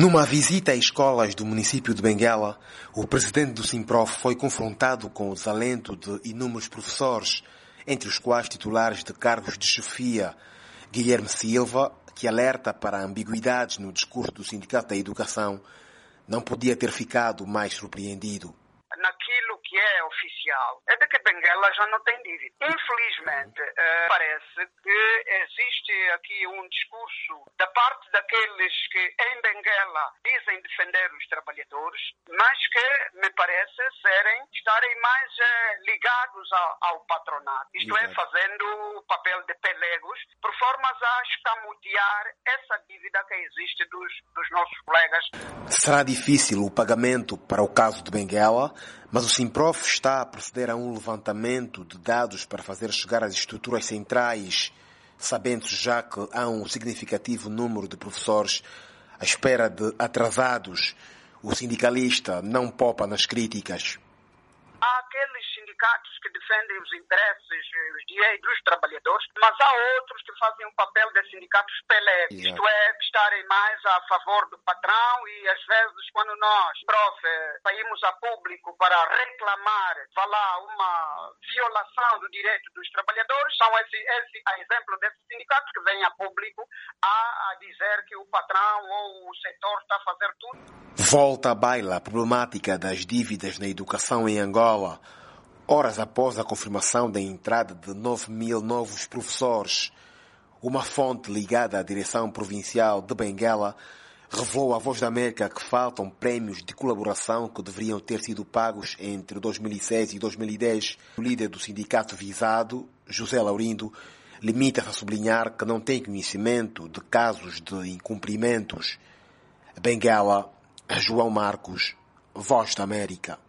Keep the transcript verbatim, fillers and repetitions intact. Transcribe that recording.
Numa visita a escolas do município de Benguela, o presidente do Simprof foi confrontado com o desalento de inúmeros professores, entre os quais titulares de cargos de chefia. Guilherme Silva, que alerta para ambiguidades no discurso do Sindicato da Educação, não podia ter ficado mais surpreendido. Naquilo que é oficial, é de que Benguela já não tem dívida. Infelizmente, uh, parece que existe aqui um discurso da parte daqueles que em Benguela dizem defender os trabalhadores, mas que me parece serem, estarem mais uh, ligados ao, ao patronato. Isto Exato. É, fazendo o papel de pelegos, por formas a escamotear essa dívida que existe dos, dos nossos colegas. Será difícil o pagamento para o caso de Benguela, mas o Simprof está a proceder a um levantamento de dados para fazer chegar às estruturas centrais, sabendo já que há um significativo número de professores à espera de atrasados. O sindicalista não poupa nas críticas. Há aqueles sindicatos que defendem os interesses, os direitos dos trabalhadores, mas há outros que fazem um papel de sindicatos pelegos, isto é, que estarem mais a favor do patrão e às vezes quando nós, prof, saímos a público para reclamar, vá lá, uma violação do direito dos trabalhadores, são esse, esse a exemplo desses sindicatos que vêm a público a, a dizer que o patrão ou o setor está a fazer tudo. Volta à baila a problemática das dívidas na educação em Angola, horas após a confirmação da entrada de nove mil novos professores. Uma fonte ligada à direção provincial de Benguela revelou à Voz da América que faltam prémios de colaboração que deveriam ter sido pagos entre dois mil e seis e dois mil e dez. O líder do sindicato visado, José Laurindo, limita-se a sublinhar que não tem conhecimento de casos de incumprimentos. Benguela, João Marcos, Voz da América.